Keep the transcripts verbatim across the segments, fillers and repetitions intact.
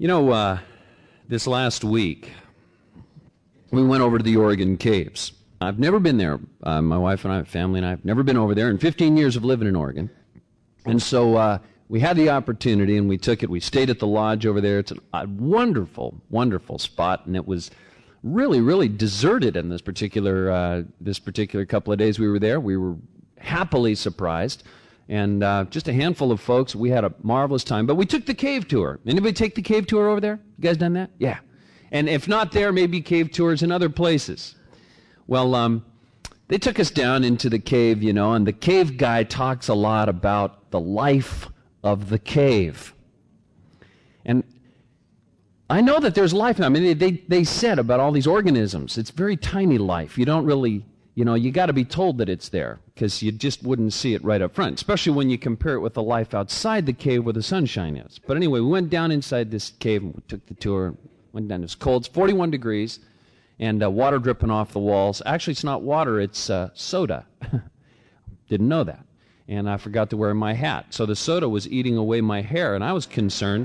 You know, uh, this last week, we went over to the Oregon Caves. I've never been there. Uh, my wife and I, family and I, have never been over there in fifteen years of living in Oregon. And so uh, we had the opportunity, and we took it. We stayed at the lodge over there. It's a, a wonderful, wonderful spot, and it was really, really deserted in this particular uh, this particular couple of days we were there. We were happily surprised. And uh, just a handful of folks. We had a marvelous time. But we took the cave tour. Anybody take the cave tour over there? You guys done that? Yeah. And if not there, maybe cave tours in other places. Well, um, they took us down into the cave, you know, and the cave guy talks a lot about the life of the cave. And I know that there's life. I mean, they, they, they said about all these organisms, it's very tiny life. You don't really... You know, you got to be told that it's there because you just wouldn't see it right up front, especially when you compare it with the life outside the cave where the sunshine is. But anyway, we went down inside this cave and we took the tour. Went down. It was cold. It's forty-one degrees and uh, water dripping off the walls. Actually, it's not water. It's uh, soda. Didn't know that. And I forgot to wear my hat. So the soda was eating away my hair, and I was concerned.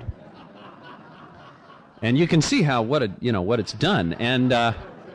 And you can see how what it, you know what it's done. And uh,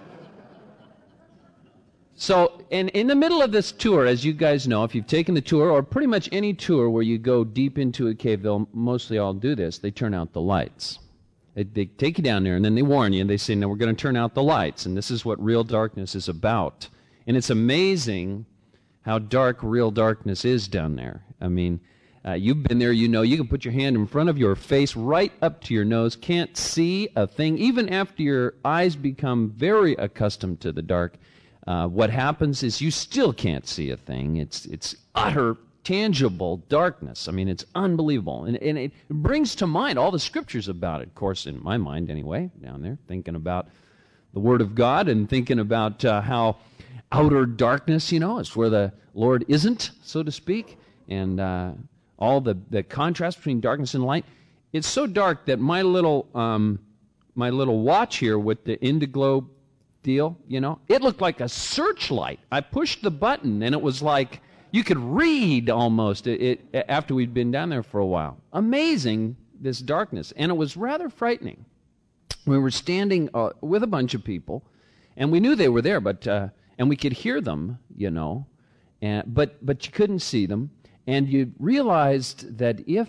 So, in, in the middle of this tour, as you guys know, if you've taken the tour, or pretty much any tour where you go deep into a cave, they'll mostly all do this, they turn out the lights. They, they take you down there, and then they warn you, and they say, no, we're going to turn out the lights, and this is what real darkness is about. And it's amazing how dark real darkness is down there. I mean, uh, you've been there, you know, you can put your hand in front of your face, right up to your nose, can't see a thing, even after your eyes become very accustomed to the dark. Uh, what happens is you still can't see a thing. It's it's utter, tangible darkness. I mean, it's unbelievable. And, and it brings to mind all the scriptures about it, of course, in my mind anyway, down there, thinking about the Word of God and thinking about uh, how outer darkness, you know, is where the Lord isn't, so to speak, and uh, all the, the contrast between darkness and light. It's so dark that my little um, my little watch here with the Indiglo deal, you know, it looked like a searchlight. I pushed the button, and it was like you could read almost it, it after we'd been down there for a while. Amazing, this darkness, and it was rather frightening. We were standing uh, with a bunch of people, and we knew they were there, but uh, and we could hear them, you know, and but but you couldn't see them, and you realized that if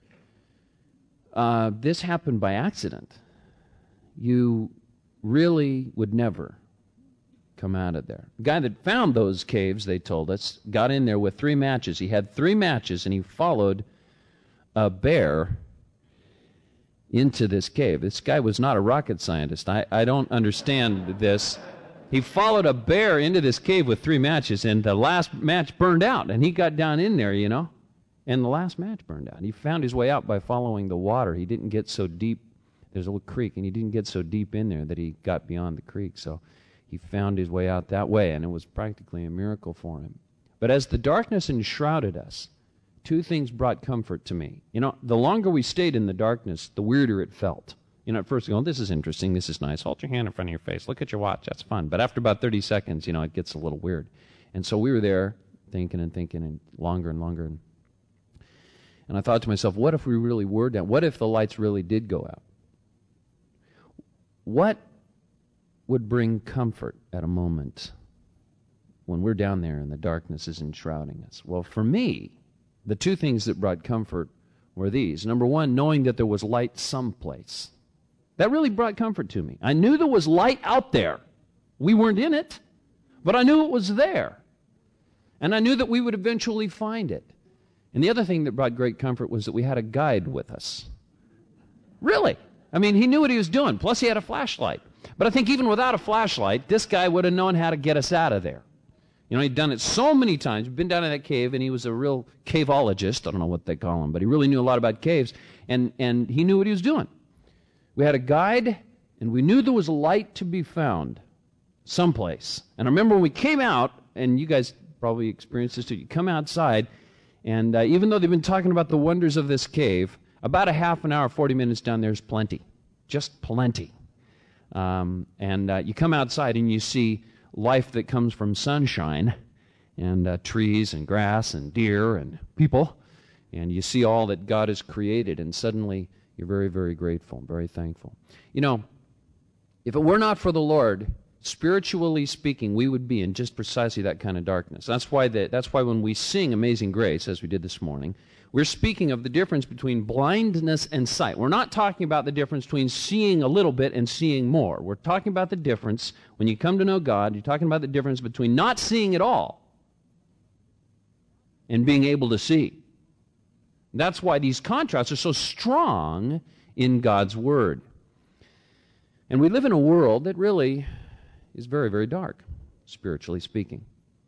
uh, this happened by accident, you really would never come out of there. The guy that found those caves, they told us, got in there with three matches. He had three matches, and he followed a bear into this cave. This guy was not a rocket scientist. I, I don't understand this. He followed a bear into this cave with three matches, and the last match burned out, and he got down in there, you know, and the last match burned out. He found his way out by following the water. He didn't get so deep. There's a little creek, and he didn't get so deep in there that he got beyond the creek. So he found his way out that way, and it was practically a miracle for him. But as the darkness enshrouded us, two things brought comfort to me. You know, the longer we stayed in the darkness, the weirder it felt. You know, at first you go, oh, this is interesting, this is nice. Hold your hand in front of your face. Look at your watch. That's fun. But after about thirty seconds, you know, it gets a little weird. And so we were there thinking and thinking and longer and longer. And, and I thought to myself, what if we really were down? What if the lights really did go out? What would bring comfort at a moment when we're down there and the darkness is enshrouding us? Well, for me, the two things that brought comfort were these. Number one, knowing that there was light someplace. That really brought comfort to me. I knew there was light out there. We weren't in it, but I knew it was there. And I knew that we would eventually find it. And the other thing that brought great comfort was that we had a guide with us. Really? I mean, he knew what he was doing. Plus, he had a flashlight. But I think even without a flashlight, this guy would have known how to get us out of there. You know, he'd done it so many times. We'd been down in that cave, and he was a real caveologist. I don't know what they call him, but he really knew a lot about caves, and, and he knew what he was doing. We had a guide, and we knew there was a light to be found someplace. And I remember when we came out, and you guys probably experienced this too, you come outside, and uh, even though they've been talking about the wonders of this cave, about a half an hour, forty minutes down there is plenty. Just plenty. Um, and uh, you come outside and you see life that comes from sunshine and uh, trees and grass and deer and people. And you see all that God has created. And suddenly You're very, very grateful, very thankful. You know, if it were not for the Lord, spiritually speaking, we would be in just precisely that kind of darkness. That's why the, that's why when we sing Amazing Grace, as we did this morning, we're speaking of the difference between blindness and sight. We're not talking about the difference between seeing a little bit and seeing more. We're talking about the difference, when you come to know God, you're talking about the difference between not seeing at all and being able to see. That's why these contrasts are so strong in God's Word. And we live in a world that really is very, very dark, spiritually speaking.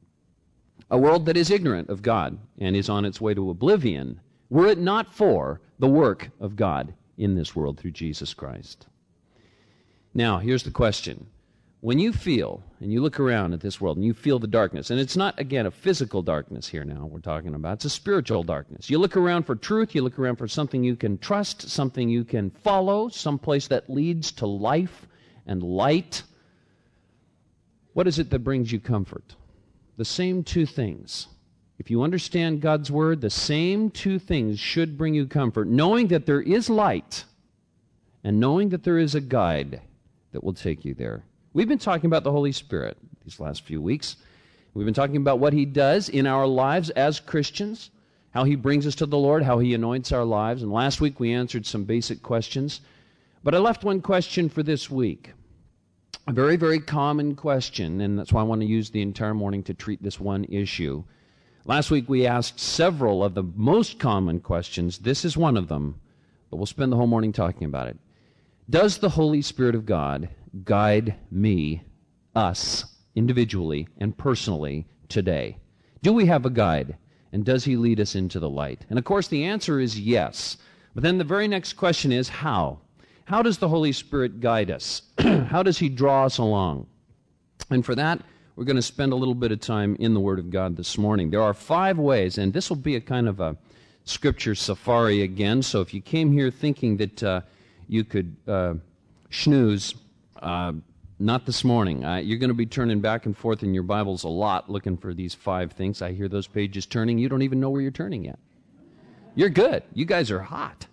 A world that is ignorant of God and is on its way to oblivion, were it not for the work of God in this world through Jesus Christ. Now, here's the question. When you feel, and you look around at this world, and you feel the darkness, and it's not, again, a physical darkness here now we're talking about, it's a spiritual darkness. You look around for truth, you look around for something you can trust, something you can follow, someplace that leads to life and light. What is it that brings you comfort? The same two things. If you understand God's Word, the same two things should bring you comfort, knowing that there is light and knowing that there is a guide that will take you there. We've been talking about the Holy Spirit these last few weeks. We've been talking about what He does in our lives as Christians, how He brings us to the Lord, how He anoints our lives. And last week we answered some basic questions. But I left one question for this week. A very, very common question, and that's why I want to use the entire morning to treat this one issue. Last week we asked several of the most common questions. This is one of them, but we'll spend the whole morning talking about it. Does the Holy Spirit of God guide me, us, individually and personally today? Do we have a guide, and does He lead us into the light? And of course the answer is yes. But then the very next question is how? How does the Holy Spirit guide us? How does He draw us along? And for that, we're going to spend a little bit of time in the Word of God this morning. There are five ways, and this will be a kind of a scripture safari again, so if you came here thinking that uh, you could uh, snooze, uh, not this morning. Uh, you're going to be turning back and forth in your Bibles a lot looking for these five things. I hear those pages turning. You don't even know where you're turning yet. You're good. You guys are hot.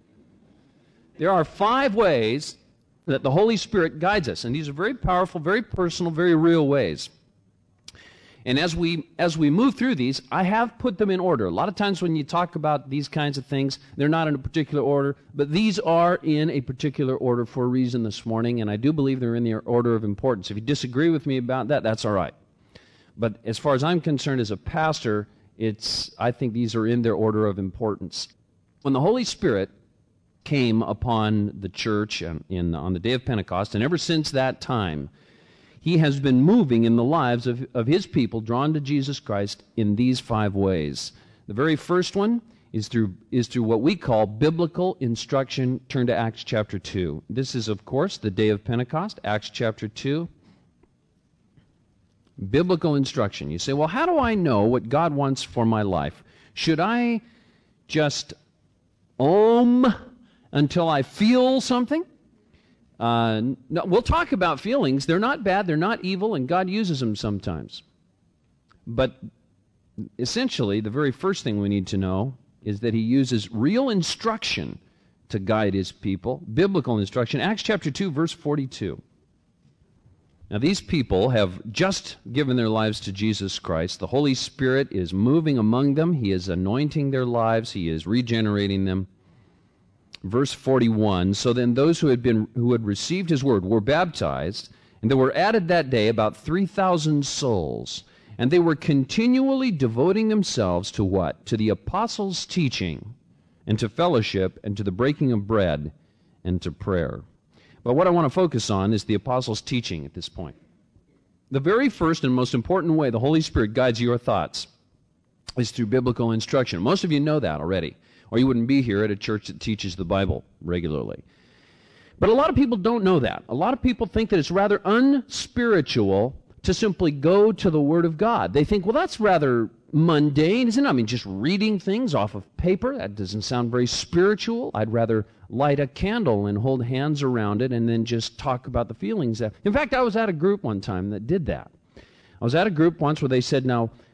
There are five ways that the Holy Spirit guides us, and these are very powerful, very personal, very real ways. And as we as we move through these, I have put them in order. A lot of times when you talk about these kinds of things, they're not in a particular order, but these are in a particular order for a reason this morning, and I do believe they're in the order of importance. If you disagree with me about that, that's all right. But as far as I'm concerned as a pastor, it's I think these are in their order of importance. When the Holy Spirit came upon the church in, on the day of Pentecost, and ever since that time, He has been moving in the lives of, of His people drawn to Jesus Christ in these five ways. The very first one is through, is through what we call biblical instruction. Turn to Acts chapter two. This is, of course, the day of Pentecost, Acts chapter two. Biblical instruction. You say, well, how do I know what God wants for my life? Should I just om until I feel something? Uh, no, we'll talk about feelings. They're not bad, they're not evil, and God uses them sometimes. But essentially, the very first thing we need to know is that He uses real instruction to guide His people, biblical instruction. Acts chapter two, verse forty-two. Now, these people have just given their lives to Jesus Christ. The Holy Spirit is moving among them. He is anointing their lives. He is regenerating them. Verse forty-one, so then those who had been who had received His word were baptized, and there were added that day about three thousand souls, and they were continually devoting themselves to what? To the apostles' teaching, and to fellowship, and to the breaking of bread, and to prayer. But what I want to focus on is the apostles' teaching at this point. The very first and most important way the Holy Spirit guides your thoughts is through biblical instruction. Most of you know that already, or you wouldn't be here at a church that teaches the Bible regularly. But a lot of people don't know that. A lot of people think that it's rather unspiritual to simply go to the Word of God. They think, well, that's rather mundane, isn't it? I mean, just reading things off of paper, that doesn't sound very spiritual. I'd rather light a candle and hold hands around it and then just talk about the feelings. In fact, I was at a group one time that did that. I was at a group once where they said, now,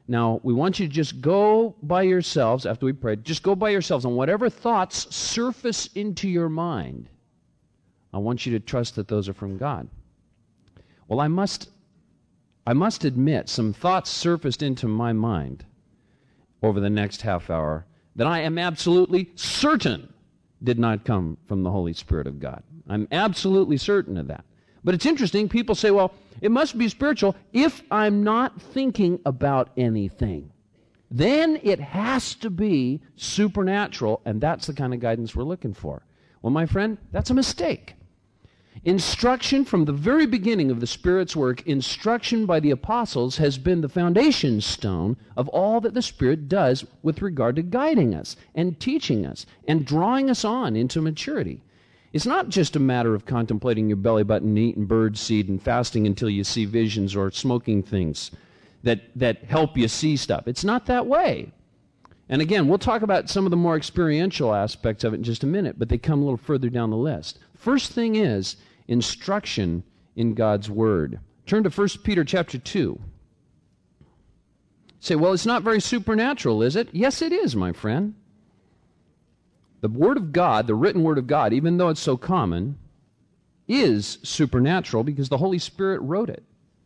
Now, we want you to just go by yourselves, after we prayed, just go by yourselves, and whatever thoughts surface into your mind, I want you to trust that those are from God. Well, I must, I must admit, some thoughts surfaced into my mind over the next half hour that I am absolutely certain did not come from the Holy Spirit of God. I'm absolutely certain of that. But it's interesting, people say, well, it must be spiritual if I'm not thinking about anything. Then it has to be supernatural, and that's the kind of guidance we're looking for. Well, my friend, that's a mistake. Instruction from the very beginning of the Spirit's work, instruction by the apostles has been the foundation stone of all that the Spirit does with regard to guiding us and teaching us and drawing us on into maturity. It's not just a matter of contemplating your belly button and eating bird seed and fasting until you see visions or smoking things that, that help you see stuff. It's not that way. And again, we'll talk about some of the more experiential aspects of it in just a minute, but they come a little further down the list. First thing is instruction in God's Word. Turn to First Peter chapter two. Say, well, it's not very supernatural, is it? Yes, it is, my friend. The Word of God, the written Word of God, even though it's so common, is supernatural because the Holy Spirit wrote it.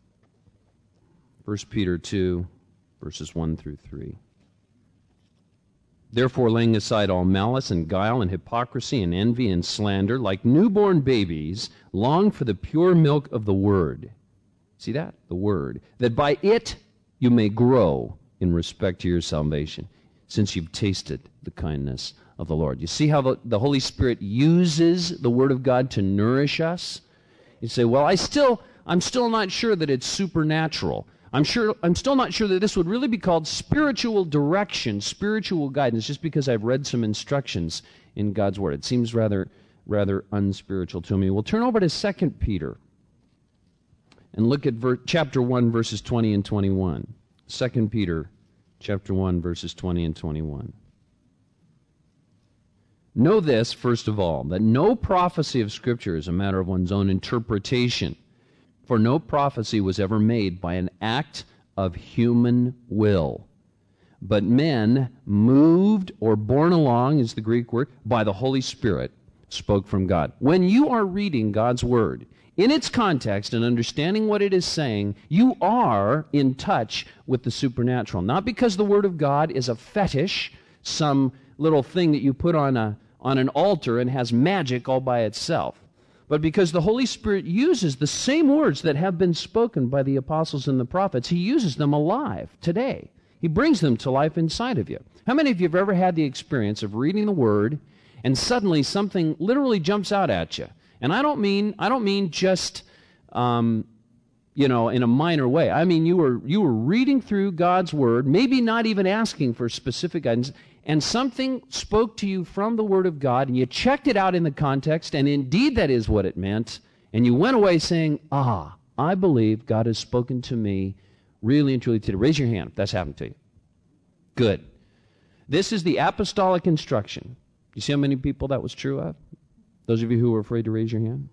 First Peter two, verses one through three. Therefore, laying aside all malice and guile and hypocrisy and envy and slander, like newborn babies, long for the pure milk of the Word. See that? The Word. That by it you may grow in respect to your salvation, since you've tasted the kindness of the Lord. You see how the, the Holy Spirit uses the Word of God to nourish us? You say, well, I still, I'm still not sure that it's supernatural. I'm sure I'm still not sure that this would really be called spiritual direction, spiritual guidance, just because I've read some instructions in God's Word. It seems rather rather unspiritual to me. We'll turn over to Second Peter and look at ver- chapter one, verses twenty and twenty-one. Second Peter chapter one, verses twenty and twenty-one. Know this, first of all, that no prophecy of Scripture is a matter of one's own interpretation. For no prophecy was ever made by an act of human will, but men, moved or borne along, is the Greek word, by the Holy Spirit, spoke from God. When you are reading God's Word, in its context and understanding what it is saying, you are in touch with the supernatural. Not because the Word of God is a fetish, some little thing that you put on a on an altar and has magic all by itself, but because the Holy Spirit uses the same words that have been spoken by the apostles and the prophets. He uses them alive today. He brings them to life inside of you. How many of you have ever had the experience of reading the Word and suddenly something literally jumps out at you? And I don't mean I don't mean just um, you know, in a minor way. I mean you were you were reading through God's Word, maybe not even asking for specific guidance, and something spoke to you from the Word of God, and you checked it out in the context, and indeed that is what it meant, and you went away saying, ah, I believe God has spoken to me really and truly today. Raise your hand if that's happened to you. Good. This is the apostolic instruction. You see how many people that was true of? Those of you who were afraid to raise your hand?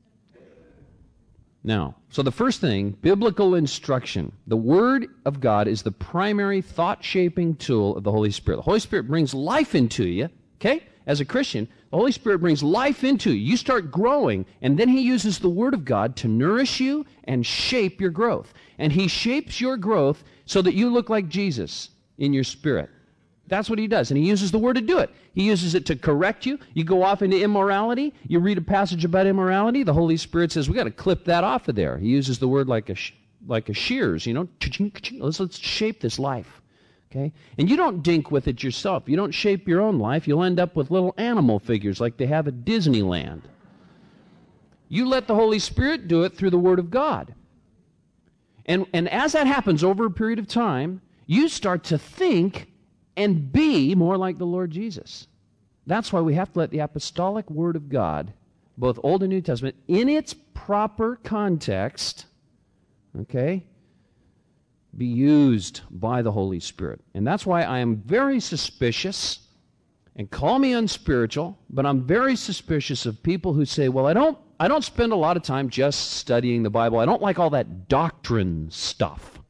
Now, so the first thing, biblical instruction. The Word of God is the primary thought-shaping tool of the Holy Spirit. The Holy Spirit brings life into you, okay? As a Christian, the Holy Spirit brings life into you. You start growing, and then He uses the Word of God to nourish you and shape your growth. And He shapes your growth so that you look like Jesus in your spirit. That's what He does, and He uses the Word to do it. He uses it to correct you. You go off into immorality. You read a passage about immorality. The Holy Spirit says, we got to clip that off of there. He uses the Word like a sh- like a shears, you know. Let's, let's shape this life, okay? And you don't dink with it yourself. You don't shape your own life. You'll end up with little animal figures like they have at Disneyland. You let the Holy Spirit do it through the Word of God. And, and as that happens over a period of time, you start to think and be more like the Lord Jesus. That's why we have to let the apostolic Word of God, both Old and New Testament, in its proper context, okay, be used by the Holy Spirit. And that's why I am very suspicious, and call me unspiritual, but I'm very suspicious of people who say, well, I don't, I don't spend a lot of time just studying the Bible. I don't like all that doctrine stuff.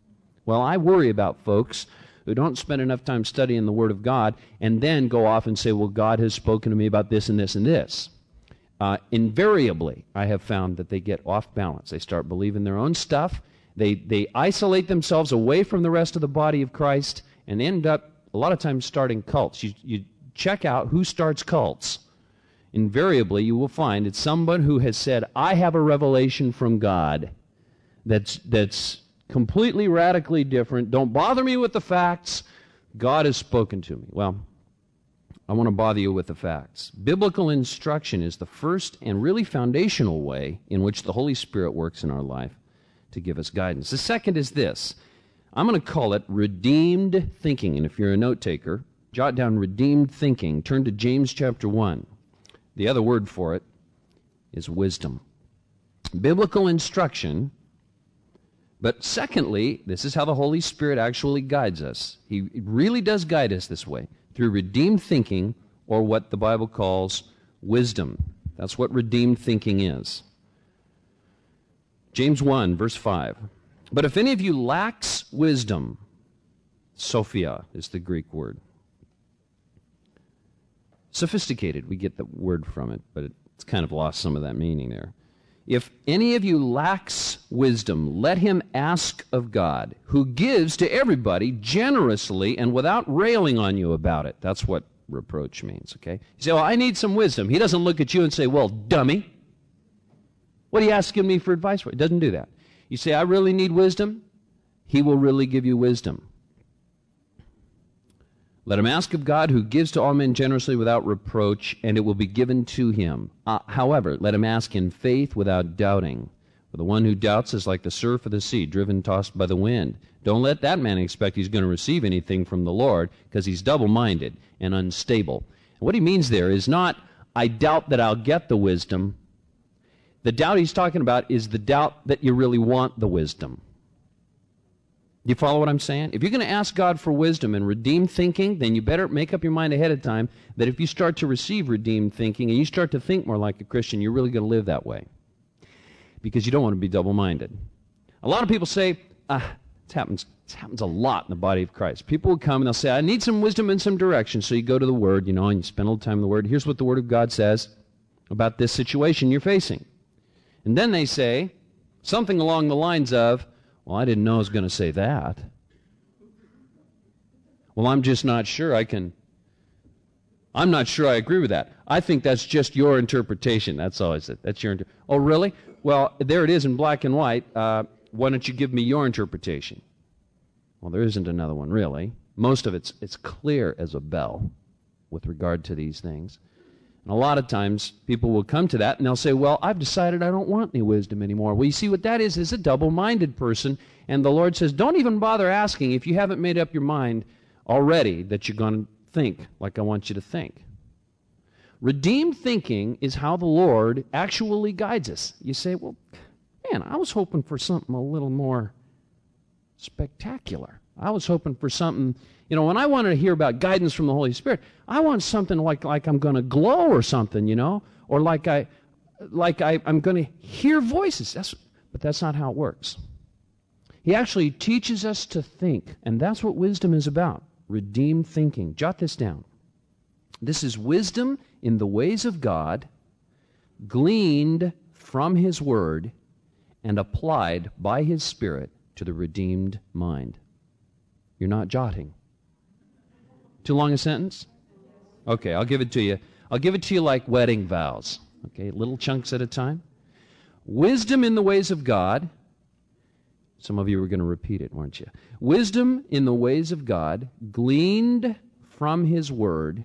Well, I worry about folks who don't spend enough time studying the Word of God and then go off and say, well, God has spoken to me about this and this and this. Uh, invariably, I have found that they get off balance. They start believing their own stuff. They, they isolate themselves away from the rest of the body of Christ and end up, a lot of times, starting cults. You, you check out who starts cults. Invariably, you will find it's someone who has said, I have a revelation from God that's that's completely, radically different. Don't bother me with the facts. God has spoken to me. Well, I want to bother you with the facts. Biblical instruction is the first and really foundational way in which the Holy Spirit works in our life to give us guidance. The second is this. I'm going to call it redeemed thinking. And if you're a note taker, jot down redeemed thinking. Turn to James chapter one. The other word for it is wisdom. Biblical instruction. But secondly, this is how the Holy Spirit actually guides us. He really does guide us this way, through redeemed thinking, or what the Bible calls wisdom. That's what redeemed thinking is. James one, verse five. But if any of you lacks wisdom, Sophia is the Greek word. Sophisticated, we get the word from it, but it's kind of lost some of that meaning there. If any of you lacks wisdom, let him ask of God, who gives to everybody generously and without railing on you about it. That's what reproach means, okay? You say, well, I need some wisdom. He doesn't look at you and say, well, dummy, what are you asking me for advice for? He doesn't do that. You say, I really need wisdom. He will really give you wisdom. Let him ask of God, who gives to all men generously without reproach, and it will be given to him. Uh, however, let him ask in faith without doubting. For the one who doubts is like the surf of the sea, driven, tossed by the wind. Don't let that man expect he's going to receive anything from the Lord, because he's double-minded and unstable. And what he means there is not, I doubt that I'll get the wisdom. The doubt he's talking about is the doubt that you really want the wisdom. Do you follow what I'm saying? If you're going to ask God for wisdom and redeemed thinking, then you better make up your mind ahead of time that if you start to receive redeemed thinking and you start to think more like a Christian, you're really going to live that way. Because you don't want to be double-minded. A lot of people say, ah, it happens, it happens a lot in the body of Christ. People will come and they'll say, I need some wisdom and some direction. So you go to the Word, you know, and you spend a little time in the Word. Here's what the Word of God says about this situation you're facing. And then they say something along the lines of, well, I didn't know I was going to say that. Well, I'm just not sure I can, I'm not sure I agree with that. I think that's just your interpretation. That's all I said. That's your interpretation. Oh, really? Well, there it is in black and white. Uh, why don't you give me your interpretation? Well, there isn't another one, really. Most of it's, it's clear as a bell with regard to these things. And a lot of times, people will come to that, and they'll say, well, I've decided I don't want any wisdom anymore. Well, you see, what that is, is a double-minded person, and the Lord says, don't even bother asking if you haven't made up your mind already that you're going to think like I want you to think. Redeemed thinking is how the Lord actually guides us. You say, well, man, I was hoping for something a little more spectacular. I was hoping for something... You know, when I wanted to hear about guidance from the Holy Spirit, I want something like like I'm going to glow or something, you know, or like I, like I, I'm going to hear voices. That's, but that's not how it works. He actually teaches us to think, and that's what wisdom is about, redeemed thinking. Jot this down. This is wisdom in the ways of God, gleaned from His Word, and applied by His Spirit to the redeemed mind. You're not jotting. Too long a sentence? Okay, I'll give it to you. I'll give it to you like wedding vows. Okay, little chunks at a time. Wisdom in the ways of God. Some of you were going to repeat it, weren't you? Wisdom in the ways of God, gleaned from His Word,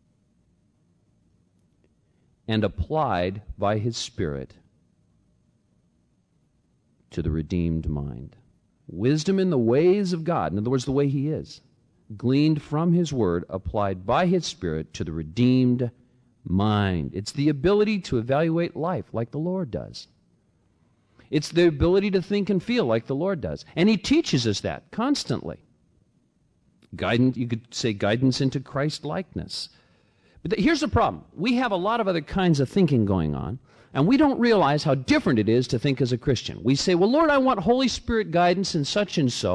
and applied by His Spirit to the redeemed mind. Wisdom in the ways of God, in other words, the way He is, gleaned from His Word, applied by His Spirit to the redeemed mind. It's the ability to evaluate life like the Lord does. It's the ability to think and feel like the Lord does. And He teaches us that constantly. Guidance, you could say guidance into Christ-likeness. But th- here's the problem. We have a lot of other kinds of thinking going on, and we don't realize how different it is to think as a Christian. We say, well, Lord, I want Holy Spirit guidance in such and so.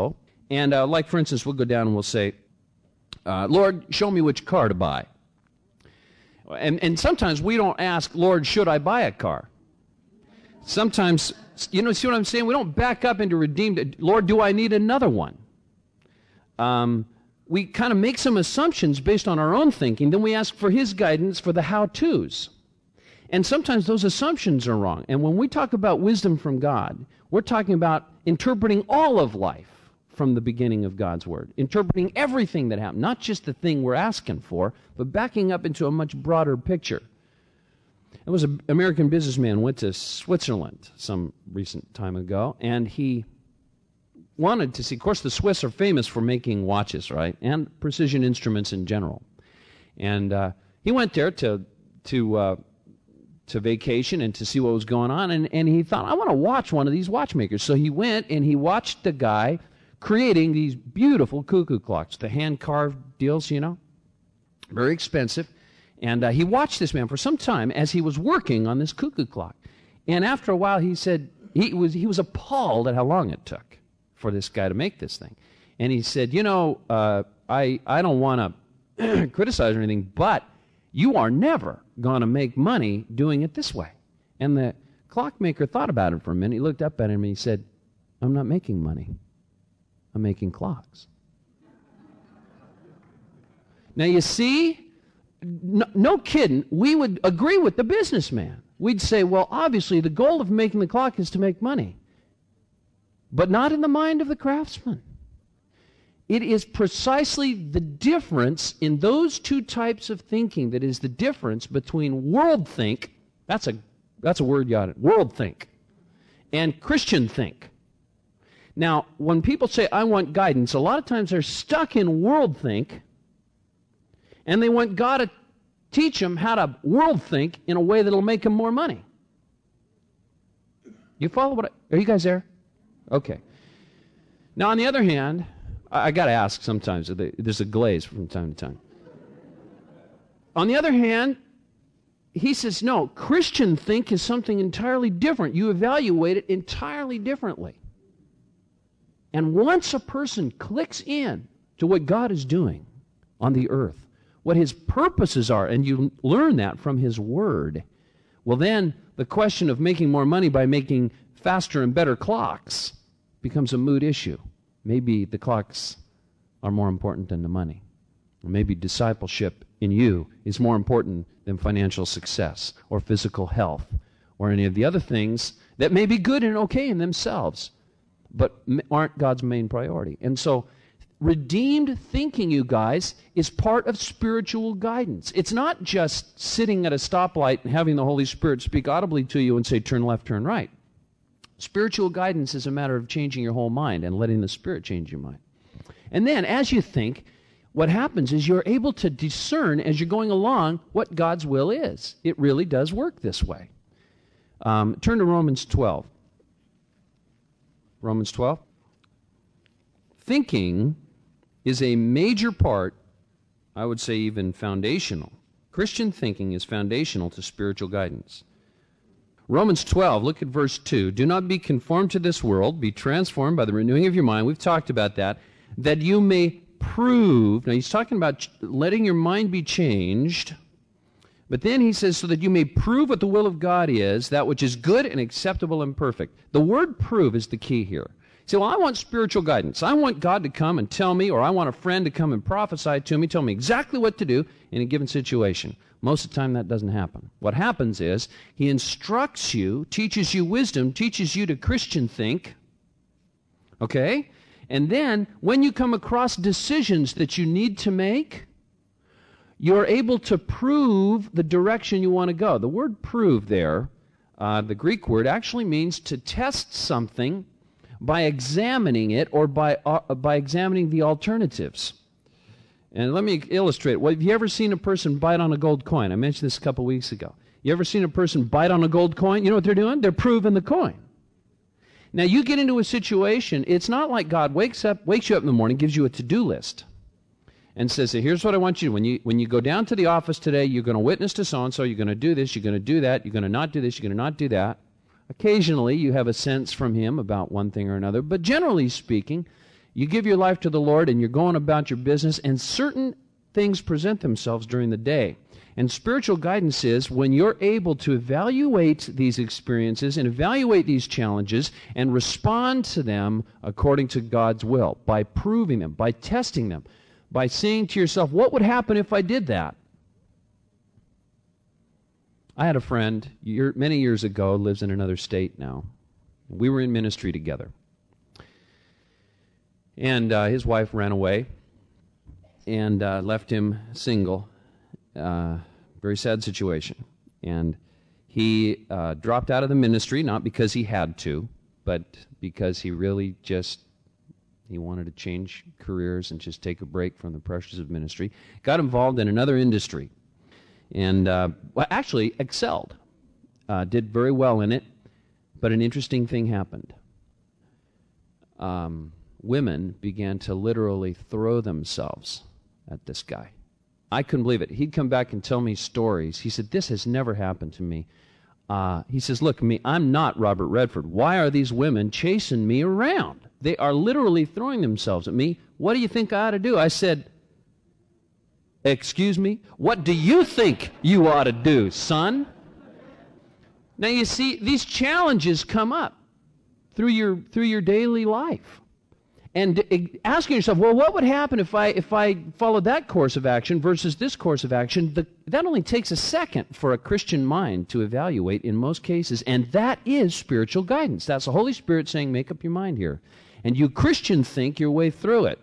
And uh, like, for instance, we'll go down and we'll say, uh, Lord, show me which car to buy. And, and sometimes we don't ask, Lord, should I buy a car? Sometimes, you know, see what I'm saying? We don't back up into redeemed, Lord, do I need another one? Um, we kind of make some assumptions based on our own thinking, then we ask for his guidance for the how-tos. And sometimes those assumptions are wrong. And when we talk about wisdom from God, we're talking about interpreting all of life from the beginning of God's Word, interpreting everything that happened, not just the thing we're asking for, but backing up into a much broader picture. There was an American businessman went to Switzerland some recent time ago, and he wanted to see, of course, the Swiss are famous for making watches, right, and precision instruments in general. And uh, he went there to to uh, to vacation and to see what was going on, and, and he thought, I want to watch one of these watchmakers. So he went and he watched the guy creating these beautiful cuckoo clocks, the hand-carved deals, you know, very expensive. And uh, he watched this man for some time as he was working on this cuckoo clock. And after a while, he said he was he was appalled at how long it took for this guy to make this thing. And he said, you know, uh, I, I don't want to criticize or anything, but you are never going to make money doing it this way. And the clockmaker thought about it for a minute. He looked up at him and he said, I'm not making money. I'm making clocks. Now, you see, no, no kidding, we would agree with the businessman. We'd say, well, obviously, the goal of making the clock is to make money. But not in the mind of the craftsman. It is precisely the difference in those two types of thinking that is the difference between world think, that's a, that's a word you ought to, world think, and Christian think. Now, when people say, I want guidance, a lot of times they're stuck in world think, and they want God to teach them how to world think in a way that'll make them more money. You follow what I, are you guys there? Okay. Now, on the other hand, I, I got to ask sometimes, there's a glaze from time to time. On the other hand, he says, no, Christian think is something entirely different. You evaluate it entirely differently. And once a person clicks in to what God is doing on the earth, what his purposes are, and you learn that from his word, well, then the question of making more money by making faster and better clocks becomes a moot issue. Maybe the clocks are more important than the money. Or maybe discipleship in you is more important than financial success or physical health or any of the other things that may be good and okay in themselves, but aren't God's main priority. And so redeemed thinking, you guys, is part of spiritual guidance. It's not just sitting at a stoplight and having the Holy Spirit speak audibly to you and say, turn left, turn right. Spiritual guidance is a matter of changing your whole mind and letting the Spirit change your mind. And then, as you think, what happens is you're able to discern as you're going along what God's will is. It really does work this way. Um, turn to Romans twelve. Romans twelve. Thinking is a major part, I would say even foundational. Christian thinking is foundational to spiritual guidance. Romans twelve, look at verse two. Do not be conformed to this world, be transformed by the renewing of your mind. We've talked about that. That you may prove, now he's talking about letting your mind be changed, but then he says, so that you may prove what the will of God is, that which is good and acceptable and perfect. The word prove is the key here. You say, well, I want spiritual guidance. I want God to come and tell me, or I want a friend to come and prophesy to me, tell me exactly what to do in a given situation. Most of the time that doesn't happen. What happens is he instructs you, teaches you wisdom, teaches you to Christian think, okay? And then when you come across decisions that you need to make, you're able to prove the direction you want to go. The word prove there, uh, the Greek word, actually means to test something by examining it or by, uh, by examining the alternatives. And let me illustrate. Well, have you ever seen a person bite on a gold coin? I mentioned this a couple weeks ago. You ever seen a person bite on a gold coin? You know what they're doing? They're proving the coin. Now, you get into a situation, it's not like God wakes up, wakes you up in the morning, gives you a to-do list, and says, here's what I want you to do. When you, when you go down to the office today, you're going to witness to so-and-so, you're going to do this, you're going to do that, you're going to not do this, you're going to not do that. Occasionally, you have a sense from him about one thing or another, but generally speaking, You give your life to the Lord and you're going about your business, and certain things present themselves during the day. And spiritual guidance is when you're able to evaluate these experiences and evaluate these challenges and respond to them according to God's will, by proving them, by testing them, by saying to yourself, what would happen if I did that? I had a friend year, many years ago, lives in another state now. We were in ministry together. And uh, his wife ran away and uh, left him single. Uh, very sad situation. And he uh, dropped out of the ministry, not because he had to, but because he really just, he wanted to change careers and just take a break from the pressures of ministry. Got involved in another industry and uh, well, actually excelled. Uh, did very well in it, but an interesting thing happened. Um... Women began to literally throw themselves at this guy. I couldn't believe it. He'd come back and tell me stories. He said, this has never happened to me. Uh, he says, look, me, I'm not Robert Redford. Why are these women chasing me around? They are literally throwing themselves at me. What do you think I ought to do? I said, excuse me? What do you think you ought to do, son? Now you see, these challenges come up through your through your daily life. And asking yourself, well, what would happen if I if I followed that course of action versus this course of action? The, that only takes a second for a Christian mind to evaluate in most cases, and that is spiritual guidance. That's the Holy Spirit saying, make up your mind here. And you Christians think your way through it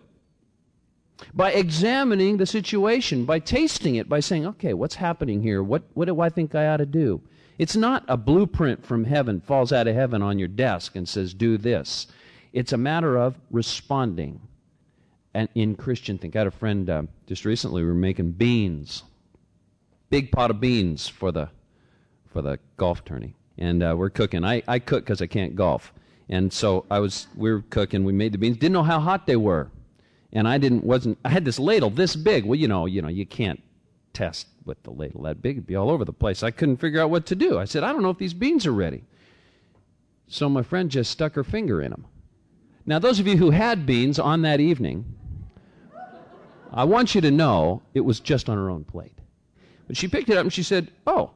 by examining the situation, by tasting it, by saying, okay, what's happening here? What, what do I think I ought to do? It's not a blueprint from heaven, falls out of heaven on your desk and says, do this. It's a matter of responding. And in Christian thinking, I had a friend uh, just recently, we were making beans, big pot of beans for the for the golf tourney, and uh, we're cooking. I, I cook because I can't golf, and so I was we were cooking. We made the beans. Didn't know how hot they were, and I didn't wasn't. I had this ladle this big. Well, you know, you know, you can't test with the ladle that big; it'd be all over the place. I couldn't figure out what to do. I said, I don't know if these beans are ready. So my friend just stuck her finger in them. Now, those of you who had beans on that evening, I want you to know it was just on her own plate. But she picked it up and she said, oh,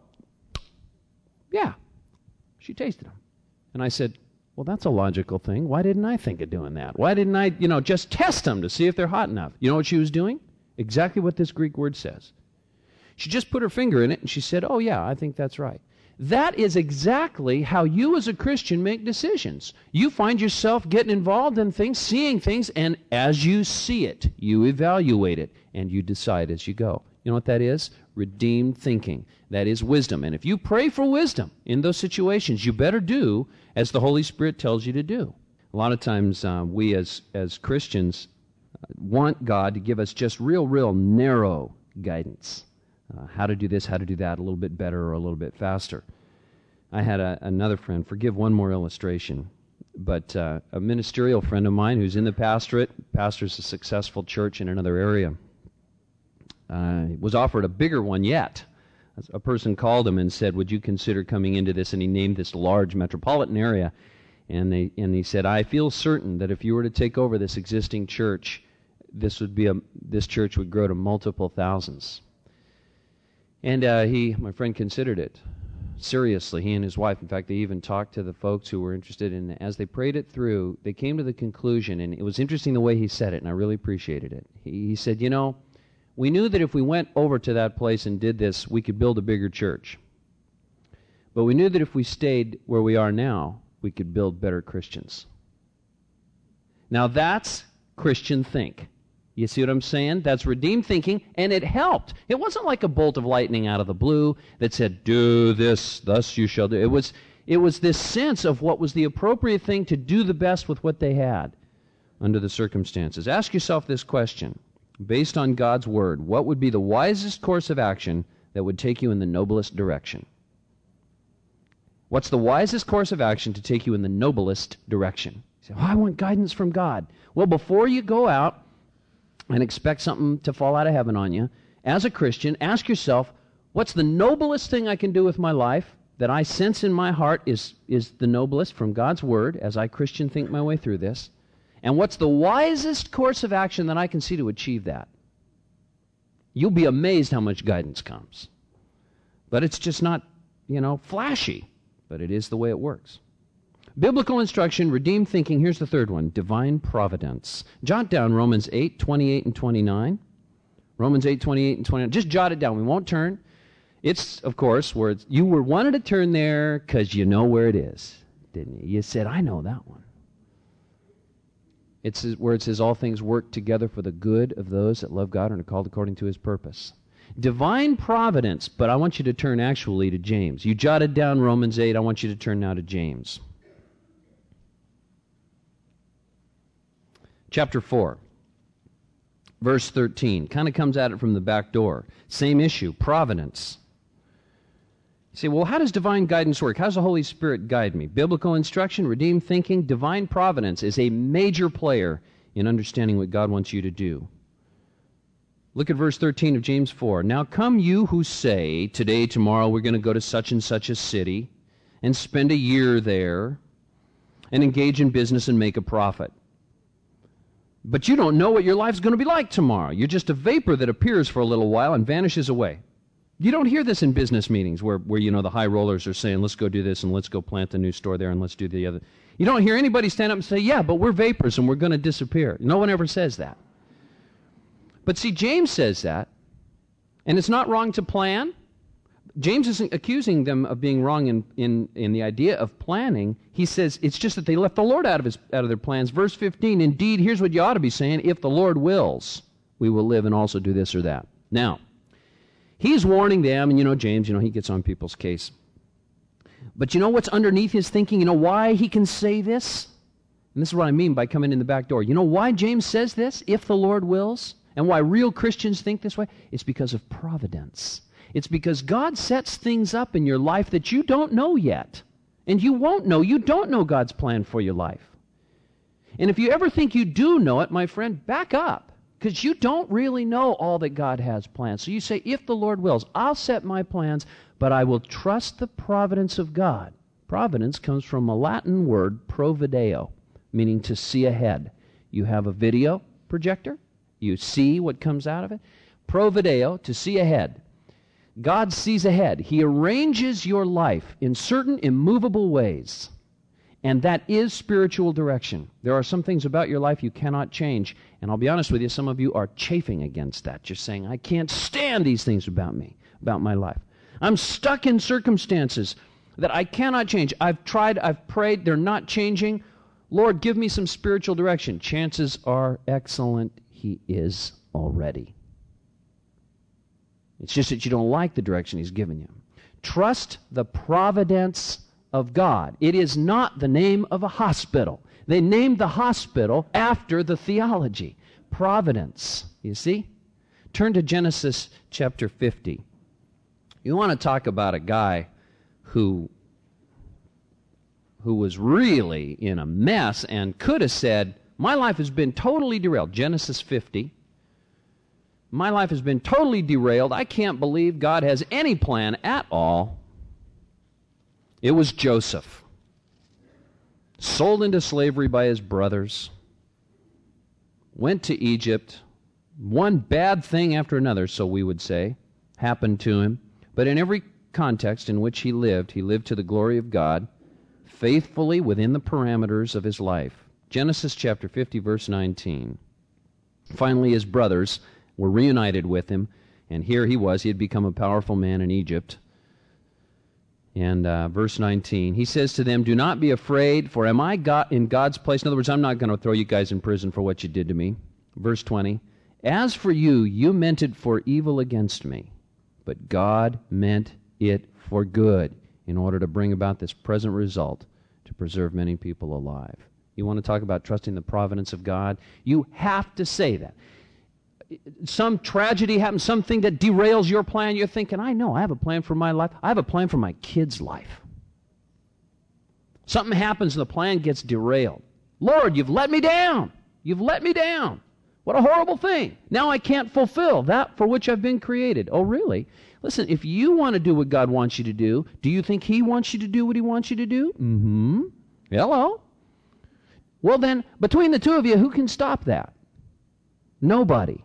yeah. She tasted them. And I said, well, that's a logical thing. Why didn't I think of doing that? Why didn't I, you know, just test them to see if they're hot enough? You know what she was doing? Exactly what this Greek word says. She just put her finger in it and she said, oh, yeah, I think that's right. That is exactly how you as a Christian make decisions. You find yourself getting involved in things, seeing things, and as you see it, you evaluate it, and you decide as you go. You know what that is? Redeemed thinking. That is wisdom. And if you pray for wisdom in those situations, you better do as the Holy Spirit tells you to do. A lot of times uh, we as, as Christians want God to give us just real, real narrow guidance. Uh, how to do this, how to do that a little bit better or a little bit faster. I had a, another friend, forgive one more illustration, but uh, a ministerial friend of mine who's in the pastorate, pastors a successful church in another area, uh, was offered a bigger one yet. A person called him and said, would you consider coming into this? And he named this large metropolitan area. And they and he said, I feel certain that if you were to take over this existing church, this would be a this church would grow to multiple thousands. And uh, he, my friend, considered it seriously. He and his wife, in fact, they even talked to the folks who were interested in it. As they prayed it through, they came to the conclusion, and it was interesting the way he said it, and I really appreciated it. He, he said, you know, we knew that if we went over to that place and did this, we could build a bigger church. But we knew that if we stayed where we are now, we could build better Christians. Now that's Christian think. You see what I'm saying? That's redeemed thinking, and it helped. It wasn't like a bolt of lightning out of the blue that said, do this, thus you shall do. It was, it was this sense of what was the appropriate thing to do the best with what they had under the circumstances. Ask yourself this question. Based on God's Word, what would be the wisest course of action that would take you in the noblest direction? What's the wisest course of action to take you in the noblest direction? You say, oh, I want guidance from God. Well, before you go out and expect something to fall out of heaven on you, as a Christian, ask yourself, what's the noblest thing I can do with my life that I sense in my heart is, is the noblest from God's Word as I Christian think my way through this? And what's the wisest course of action that I can see to achieve that? You'll be amazed how much guidance comes. But it's just not, you know, flashy. But it is the way it works. Biblical instruction, redeemed thinking. Here's the third one, divine providence. Jot down Romans eight, twenty-eight and twenty-nine. Romans eight, twenty-eight and twenty-nine. Just jot it down. We won't turn. It's, of course, where it's, you were wanted to turn there because you know where it is, didn't you? You said, I know that one. It's where it says all things work together for the good of those that love God and are called according to his purpose. Divine providence, but I want you to turn actually to James. You jotted down Romans eight. I want you to turn now to James. Chapter four, verse thirteen. Kind of comes at it from the back door. Same issue, providence. You say, well, how does divine guidance work? How does the Holy Spirit guide me? Biblical instruction, redeemed thinking, divine providence is a major player in understanding what God wants you to do. Look at verse thirteen of James four. Now come you who say, today, tomorrow, we're going to go to such and such a city and spend a year there and engage in business and make a profit. But you don't know what your life's going to be like tomorrow. You're just a vapor that appears for a little while and vanishes away. You don't hear this in business meetings where, where you know, the high rollers are saying, let's go do this and let's go plant a new store there and let's do the other. You don't hear anybody stand up and say, yeah, but we're vapors and we're going to disappear. No one ever says that. But see, James says that, and it's not wrong to plan. James isn't accusing them of being wrong in, in, in the idea of planning. He says it's just that they left the Lord out of his out of their plans. Verse fifteen, indeed, here's what you ought to be saying, if the Lord wills, we will live and also do this or that. Now, he's warning them, and you know, James, you know, he gets on people's case. But you know what's underneath his thinking? You know why he can say this? And this is what I mean by coming in the back door. You know why James says this, if the Lord wills? And why real Christians think this way? It's because of providence. It's because God sets things up in your life that you don't know yet. And you won't know. You don't know God's plan for your life. And if you ever think you do know it, my friend, back up. Because you don't really know all that God has planned. So you say, if the Lord wills, I'll set my plans, but I will trust the providence of God. Providence comes from a Latin word, provideo, meaning to see ahead. You have a video projector. You see what comes out of it. Provideo, to see ahead. God sees ahead. He arranges your life in certain immovable ways. And that is spiritual direction. There are some things about your life you cannot change. And I'll be honest with you, some of you are chafing against that. You're saying, I can't stand these things about me, about my life. I'm stuck in circumstances that I cannot change. I've tried, I've prayed, they're not changing. Lord, give me some spiritual direction. Chances are excellent He is already. It's just that you don't like the direction He's given you. Trust the providence of God. It is not the name of a hospital. They named the hospital after the theology. Providence. You see? Turn to Genesis chapter fifty. You want to talk about a guy who, who was really in a mess and could have said, my life has been totally derailed. Genesis fifty. My life has been totally derailed. I can't believe God has any plan at all. It was Joseph. Sold into slavery by his brothers. Went to Egypt. One bad thing after another, so we would say, happened to him. But in every context in which he lived, he lived to the glory of God, faithfully within the parameters of his life. Genesis chapter fifty, verse nineteen. Finally, his brothers were reunited with him, and here he was. He had become a powerful man in Egypt. And uh, verse nineteen, he says to them, do not be afraid, for am I God in God's place? In other words, I'm not going to throw you guys in prison for what you did to me. Verse twenty, as for you, you meant it for evil against me, but God meant it for good in order to bring about this present result, to preserve many people alive. You want to talk about trusting the providence of God? You have to say that. Some tragedy happens, something that derails your plan, you're thinking, I know, I have a plan for my life. I have a plan for my kid's life. Something happens and the plan gets derailed. Lord, you've let me down. You've let me down. What a horrible thing. Now I can't fulfill that for which I've been created. Oh, really? Listen, if you want to do what God wants you to do, do you think He wants you to do what He wants you to do? Mm-hmm. Hello? Well then, between the two of you, who can stop that? Nobody.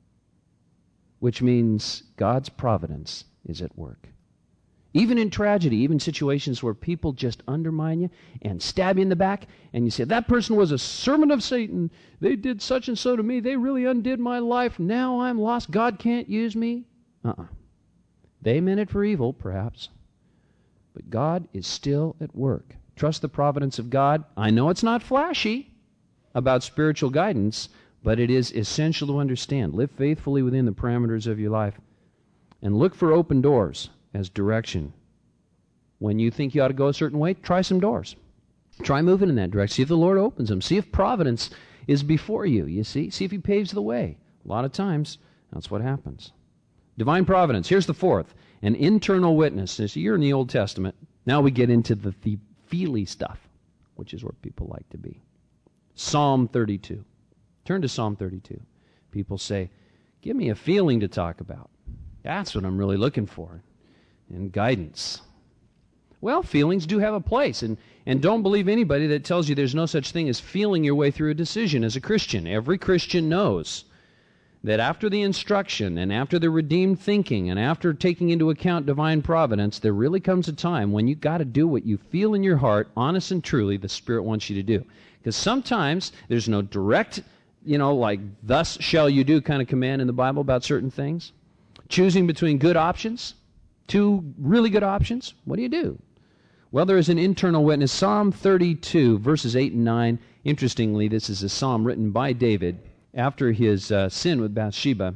Which means God's providence is at work. Even in tragedy, even situations where people just undermine you and stab you in the back, and you say, that person was a servant of Satan. They did such and so to me. They really undid my life. Now I'm lost. God can't use me. Uh-uh. They meant it for evil, perhaps. But God is still at work. Trust the providence of God. I know it's not flashy about spiritual guidance, but it is essential to understand. Live faithfully within the parameters of your life, and look for open doors as direction. When you think you ought to go a certain way, try some doors. Try moving in that direction. See if the Lord opens them. See if providence is before you, you see. See if he paves the way. A lot of times, that's what happens. Divine providence. Here's the fourth. An internal witness. So you're in the Old Testament. Now we get into the, the feely stuff, which is where people like to be. Psalm thirty-two. Turn to Psalm thirty-two. People say, give me a feeling to talk about. That's what I'm really looking for. And guidance. Well, feelings do have a place, and, and don't believe anybody that tells you there's no such thing as feeling your way through a decision as a Christian. Every Christian knows that after the instruction and after the redeemed thinking and after taking into account divine providence, there really comes a time when you've got to do what you feel in your heart, honest and truly, the Spirit wants you to do. Because sometimes there's no direct, you know, like, thus shall you do kind of command in the Bible about certain things. Choosing between good options, two really good options, what do you do? Well, there is an internal witness. Psalm thirty-two, verses eight and nine. Interestingly, this is a psalm written by David after his uh, sin with Bathsheba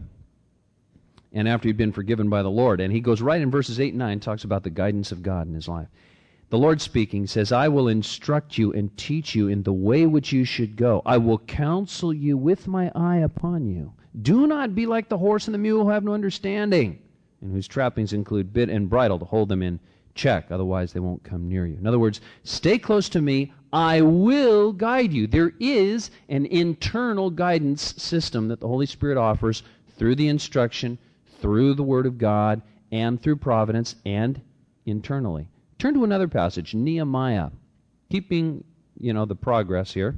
and after he'd been forgiven by the Lord. And he goes right in verses eight and nine, talks about the guidance of God in his life. The Lord speaking says, I will instruct you and teach you in the way which you should go. I will counsel you with my eye upon you. Do not be like the horse and the mule who have no understanding, and whose trappings include bit and bridle to hold them in check, otherwise they won't come near you. In other words, stay close to me, I will guide you. There is an internal guidance system that the Holy Spirit offers through the instruction, through the Word of God, and through providence, and internally. Turn to another passage, Nehemiah. Keeping, you know, the progress here.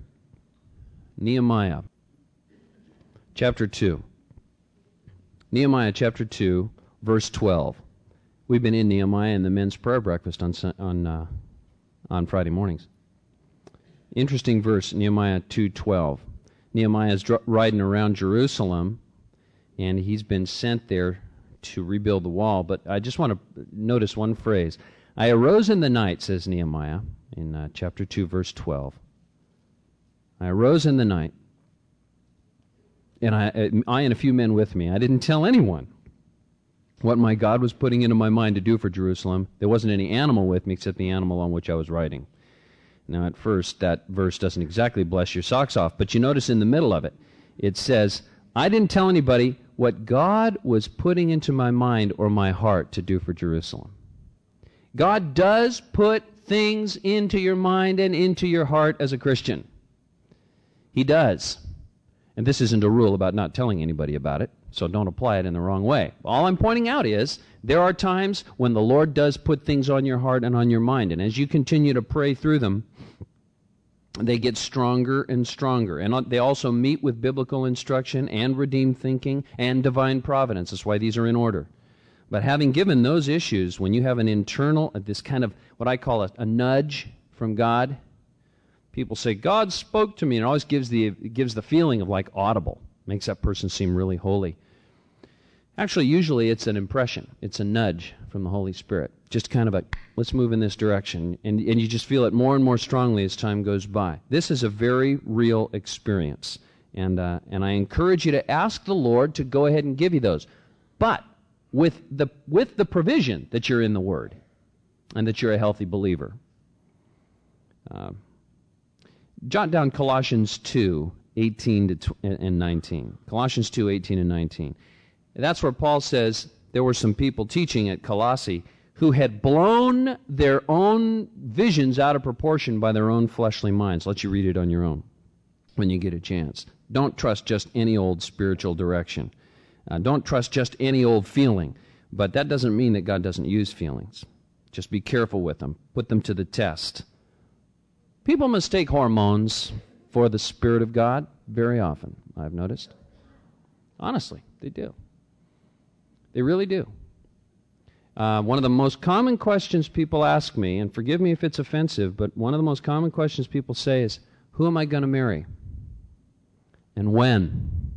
Nehemiah, chapter two. Nehemiah, chapter two, verse twelve. We've been in Nehemiah in the men's prayer breakfast on on uh, on Friday mornings. Interesting verse, Nehemiah two twelve. Nehemiah is dr- riding around Jerusalem, and he's been sent there to rebuild the wall. But I just want to notice one phrase. I arose in the night, says Nehemiah, in uh, chapter two, verse twelve. I arose in the night, and I, I and a few men with me. I didn't tell anyone what my God was putting into my mind to do for Jerusalem. There wasn't any animal with me except the animal on which I was riding. Now, at first, that verse doesn't exactly bless your socks off, but you notice in the middle of it, it says, I didn't tell anybody what God was putting into my mind or my heart to do for Jerusalem. God does put things into your mind and into your heart as a Christian. He does. And this isn't a rule about not telling anybody about it, so don't apply it in the wrong way. All I'm pointing out is there are times when the Lord does put things on your heart and on your mind, and as you continue to pray through them, they get stronger and stronger. And they also meet with biblical instruction and redeemed thinking and divine providence. That's why these are in order. But having given those issues, when you have an internal, this kind of what I call a, a nudge from God, people say, God spoke to me, and it always gives the, it gives the feeling of like audible. Makes that person seem really holy. Actually, usually it's an impression. It's a nudge from the Holy Spirit. Just kind of a, let's move in this direction. And, and you just feel it more and more strongly as time goes by. This is a very real experience. And, uh, and I encourage you to ask the Lord to go ahead and give you those. But with the, with the provision that you're in the Word and that you're a healthy believer. Uh, jot down Colossians two, eighteen to and nineteen. Colossians two, eighteen and nineteen. That's where Paul says there were some people teaching at Colossae who had blown their own visions out of proportion by their own fleshly minds. Let you read it on your own when you get a chance. Don't trust just any old spiritual direction. Uh, don't trust just any old feeling. But that doesn't mean that God doesn't use feelings. Just be careful with them. Put them to the test. People mistake hormones before the Spirit of God? Very often, I've noticed. Honestly, they do. They really do. Uh, one of the most common questions people ask me, and forgive me if it's offensive, but one of the most common questions people say is, who am I going to marry? And when?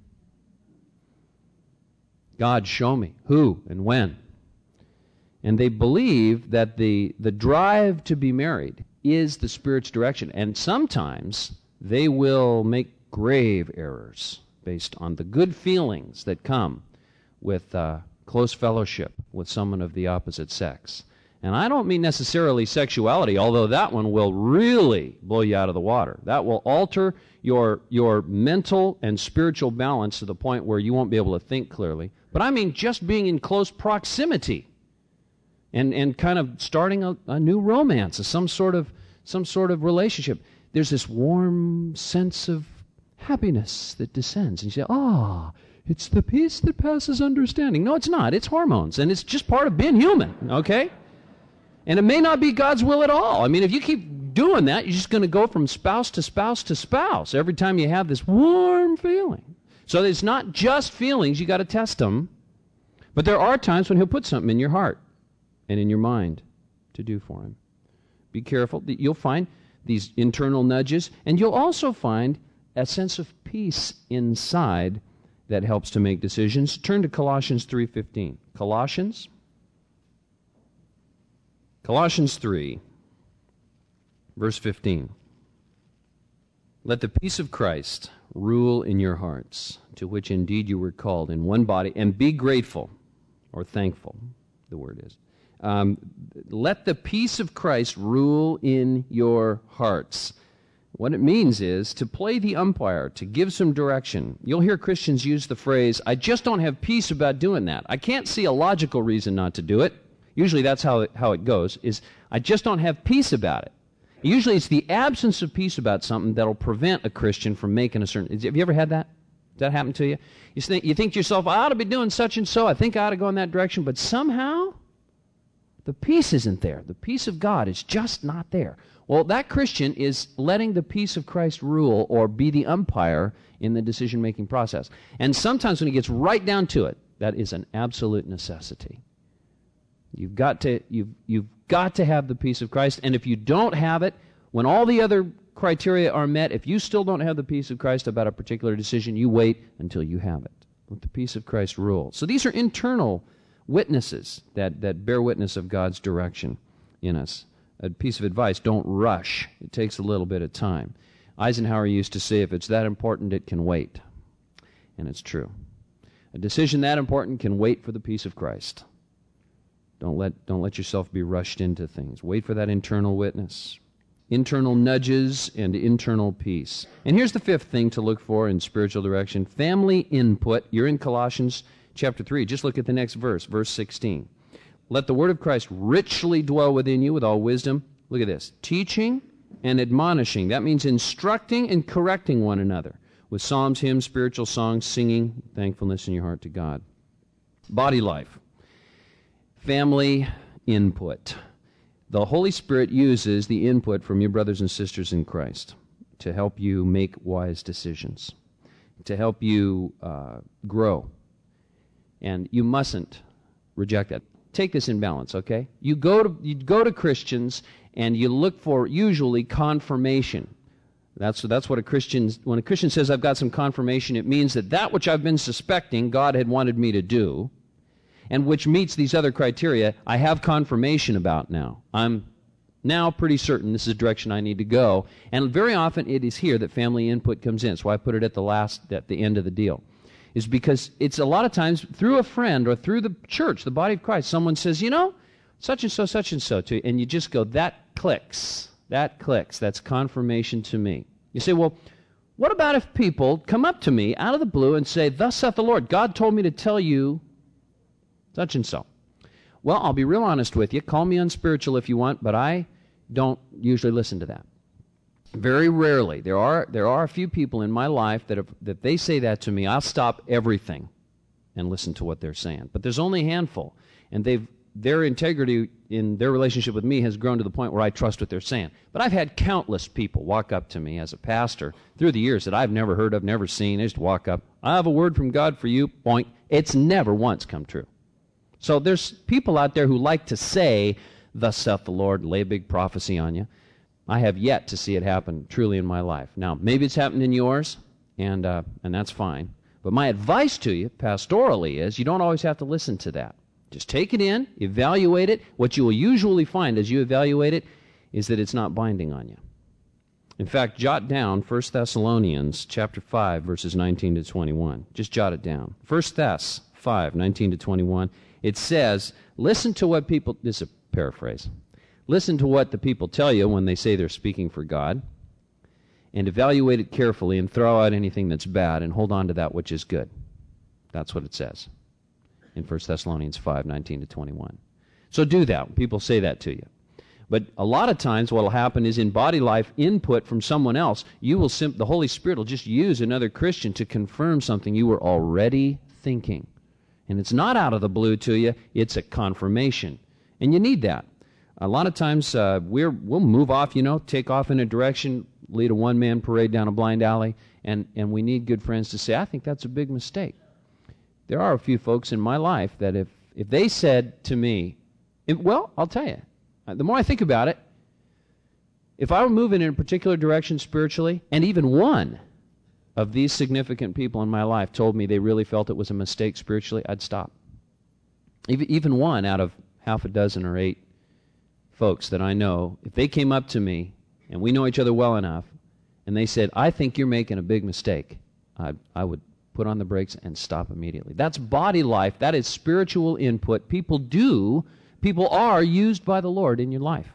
God, show me. Who and when? And they believe that the, the drive to be married is the Spirit's direction. And sometimes they will make grave errors based on the good feelings that come with uh, close fellowship with someone of the opposite sex. And I don't mean necessarily sexuality, although that one will really blow you out of the water. That will alter your, your mental and spiritual balance to the point where you won't be able to think clearly. But I mean just being in close proximity and, and kind of starting a, a new romance, a, some sort of some sort of relationship. There's this warm sense of happiness that descends. And you say, ah, oh, it's the peace that passes understanding. No, it's not. It's hormones, and it's just part of being human, okay? And it may not be God's will at all. I mean, if you keep doing that, you're just going to go from spouse to spouse to spouse every time you have this warm feeling. So it's not just feelings. You got to test them. But there are times when he'll put something in your heart and in your mind to do for him. Be careful. You'll find these internal nudges, and you'll also find a sense of peace inside that helps to make decisions. Turn to Colossians three fifteen. Colossians Colossians three, verse fifteen. Let the peace of Christ rule in your hearts, to which indeed you were called in one body, and be grateful, or thankful, the word is. Um, let the peace of Christ rule in your hearts. What it means is to play the umpire, to give some direction. You'll hear Christians use the phrase, I just don't have peace about doing that. I can't see a logical reason not to do it. Usually that's how it, how it goes, is I just don't have peace about it. Usually it's the absence of peace about something that'll prevent a Christian from making a certain... Have you ever had that? Does that happen to you? You think, you think to yourself, I ought to be doing such and so, I think I ought to go in that direction, but somehow the peace isn't there. The peace of God is just not there. Well, that Christian is letting the peace of Christ rule or be the umpire in the decision-making process. And sometimes when it gets right down to it, that is an absolute necessity. You've got to, you've, you've got to have the peace of Christ, and if you don't have it, when all the other criteria are met, if you still don't have the peace of Christ about a particular decision, you wait until you have it. Let the peace of Christ rule. So these are internal witnesses that, that bear witness of God's direction in us. A piece of advice, don't rush. It takes a little bit of time. Eisenhower used to say, if it's that important, it can wait. And it's true. A decision that important can wait for the peace of Christ. Don't let, don't let yourself be rushed into things. Wait for that internal witness. Internal nudges and internal peace. And here's the fifth thing to look for in spiritual direction. Family input. You're in Colossians chapter three. Just look at the next verse, verse sixteen. Let the word of Christ richly dwell within you with all wisdom. Look at this. Teaching and admonishing. That means instructing and correcting one another with psalms, hymns, spiritual songs, singing thankfulness in your heart to God. Body life. Family input. The Holy Spirit uses the input from your brothers and sisters in Christ to help you make wise decisions, to help you uh, grow. And you mustn't reject that. Take this in balance, okay? You go to you go to Christians and you look for usually confirmation. That's that's what a Christian when a Christian says I've got some confirmation, it means that that which I've been suspecting God had wanted me to do, and which meets these other criteria, I have confirmation about now. I'm now pretty certain this is the direction I need to go. And very often it is here that family input comes in. That's why I put it at the last at the end of the deal. Is because it's a lot of times through a friend or through the church, the body of Christ, someone says, you know, such and so, such and so to you, and you just go, that clicks, that clicks, that's confirmation to me. You say, well, what about if people come up to me out of the blue and say, thus saith the Lord, God told me to tell you such and so. Well, I'll be real honest with you, call me unspiritual if you want, but I don't usually listen to that. Very rarely. There are there are a few people in my life that if that they say that to me, I'll stop everything and listen to what they're saying. But there's only a handful, and they've their integrity in their relationship with me has grown to the point where I trust what they're saying. But I've had countless people walk up to me as a pastor through the years that I've never heard of, never seen. They just walk up, I have a word from God for you, point. It's never once come true. So there's people out there who like to say, thus saith the Lord, lay a big prophecy on you. I have yet to see it happen truly in my life. Now, maybe it's happened in yours, and uh, and that's fine. But my advice to you, pastorally, is you don't always have to listen to that. Just take it in, evaluate it. What you will usually find as you evaluate it is that it's not binding on you. In fact, jot down First Thessalonians chapter five, verses nineteen to twenty-one. Just jot it down. First Thess five, nineteen to twenty-one. It says, listen to what people, this is a paraphrase, listen to what the people tell you when they say they're speaking for God, and evaluate it carefully and throw out anything that's bad and hold on to that which is good. That's what it says in First Thessalonians five, nineteen to twenty-one. So do that when people say that to you. But a lot of times what will happen is in body life input from someone else, you will sim- the Holy Spirit will just use another Christian to confirm something you were already thinking. And it's not out of the blue to you, it's a confirmation. And you need that. A lot of times uh, we're, we'll move off, you know, take off in a direction, lead a one-man parade down a blind alley, and, and we need good friends to say, I think that's a big mistake. There are a few folks in my life that if, if they said to me, if, well, I'll tell you, the more I think about it, if I were moving in a particular direction spiritually, and even one of these significant people in my life told me they really felt it was a mistake spiritually, I'd stop. Even, even one out of half a dozen or eight folks that I know, if they came up to me, and we know each other well enough, and they said, I think you're making a big mistake, I, I would put on the brakes and stop immediately. That's body life. That is spiritual input. People do, people are used by the Lord in your life.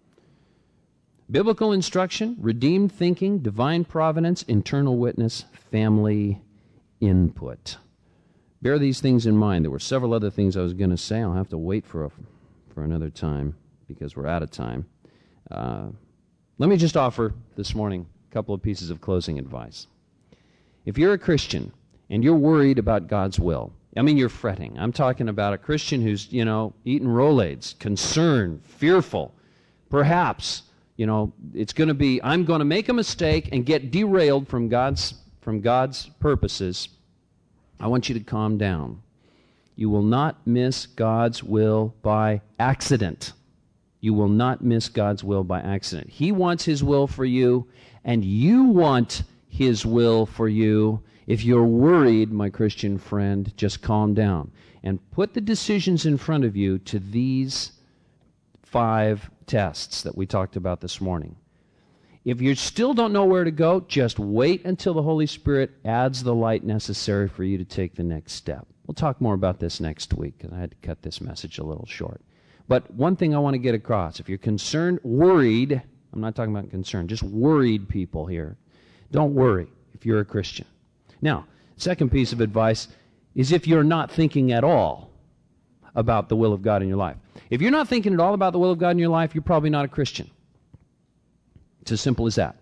Biblical instruction, redeemed thinking, divine providence, internal witness, family input. Bear these things in mind. There were several other things I was going to say. I'll have to wait for a, for another time because we're out of time. Uh, let me just offer this morning a couple of pieces of closing advice. If you're a Christian and you're worried about God's will, I mean, you're fretting. I'm talking about a Christian who's, you know, eating Rolaids, concerned, fearful, perhaps. You know, it's going to be, I'm going to make a mistake and get derailed from God's from God's purposes. I want you to calm down. You will not miss God's will by accident. You will not miss God's will by accident. He wants His will for you, and you want His will for you. If you're worried, my Christian friend, just calm down and put the decisions in front of you to these five tests that we talked about this morning. If you still don't know where to go, just wait until the Holy Spirit adds the light necessary for you to take the next step. We'll talk more about this next week, and I had to cut this message a little short. But one thing I want to get across, if you're concerned, worried, I'm not talking about concerned, just worried people here, don't worry if you're a Christian. Now, second piece of advice is if you're not thinking at all about the will of God in your life. If you're not thinking at all about the will of God in your life, you're probably not a Christian. It's as simple as that.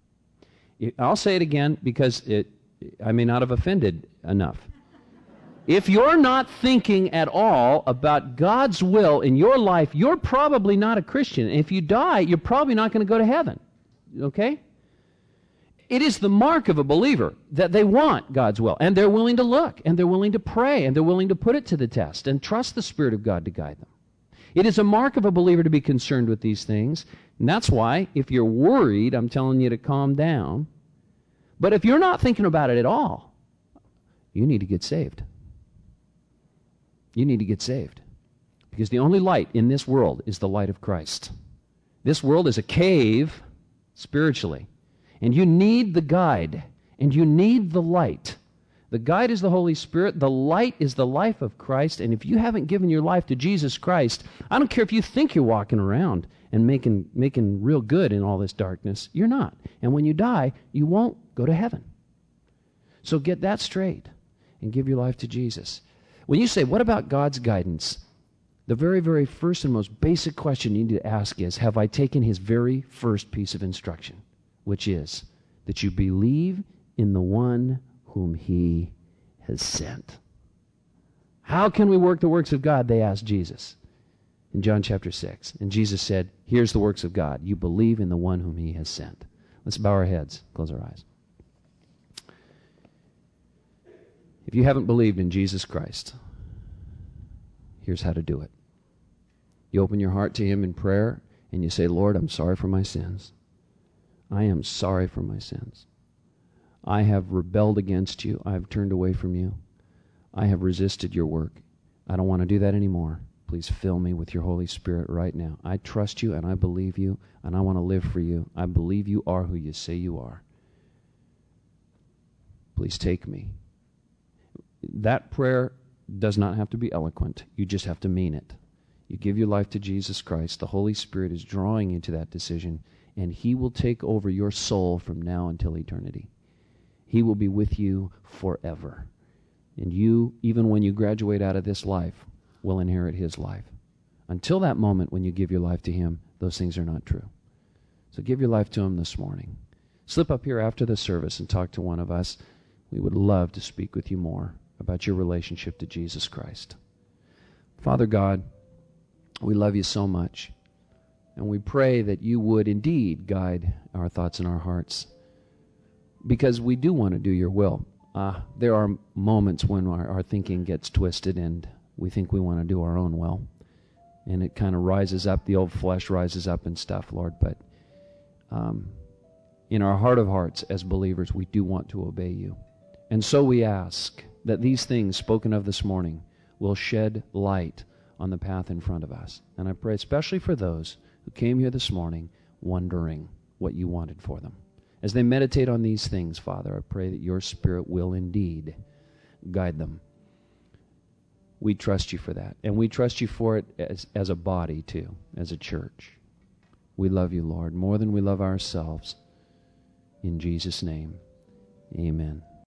I'll say it again because it, I may not have offended enough. If you're not thinking at all about God's will in your life, you're probably not a Christian. And if you die, you're probably not going to go to heaven. Okay? It is the mark of a believer that they want God's will, and they're willing to look, and they're willing to pray, and they're willing to put it to the test, and trust the Spirit of God to guide them. It is a mark of a believer to be concerned with these things, and that's why, if you're worried, I'm telling you to calm down. But if you're not thinking about it at all, you need to get saved. You need to get saved. Because the only light in this world is the light of Christ. This world is a cave, spiritually. And you need the guide, and you need the light. The guide is the Holy Spirit. The light is the life of Christ. And if you haven't given your life to Jesus Christ, I don't care if you think you're walking around and making, making real good in all this darkness. You're not. And when you die, you won't go to heaven. So get that straight and give your life to Jesus. When you say, what about God's guidance? The very, very first and most basic question you need to ask is, have I taken His very first piece of instruction? Which is that you believe in the one whom He has sent. How can we work the works of God? They asked Jesus. in John chapter six. And Jesus said, here's the works of God. You believe in the one whom he has sent. Let's bow our heads, close our eyes. If you haven't believed in Jesus Christ, here's how to do it. You open your heart to him in prayer, and you say, Lord, I'm sorry for my sins. I am sorry for my sins. I have rebelled against you. I have turned away from you. I have resisted your work. I don't want to do that anymore. Please fill me with your Holy Spirit right now. I trust you and I believe you, and I want to live for you. I believe you are who you say you are. Please take me. That prayer does not have to be eloquent. You just have to mean it. You give your life to Jesus Christ. The Holy Spirit is drawing you to that decision, and he will take over your soul from now until eternity. He will be with you forever. And you, even when you graduate out of this life, will inherit his life. Until that moment when you give your life to him, those things are not true. So give your life to him this morning. Slip up here after the service and talk to one of us. We would love to speak with you more about your relationship to Jesus Christ. Father God, we love you so much, and we pray that you would indeed guide our thoughts and our hearts, because we do want to do your will. Uh, there are moments when our, our thinking gets twisted and we think we want to do our own will, and it kind of rises up, the old flesh rises up and stuff, Lord, but um, in our heart of hearts as believers, we do want to obey you. And so we ask that these things spoken of this morning will shed light on the path in front of us. And I pray especially for those who came here this morning wondering what you wanted for them. As they meditate on these things, Father, I pray that your Spirit will indeed guide them. We trust you for that. And we trust you for it as, as a body too, as a church. We love you, Lord, more than we love ourselves. In Jesus' name, amen.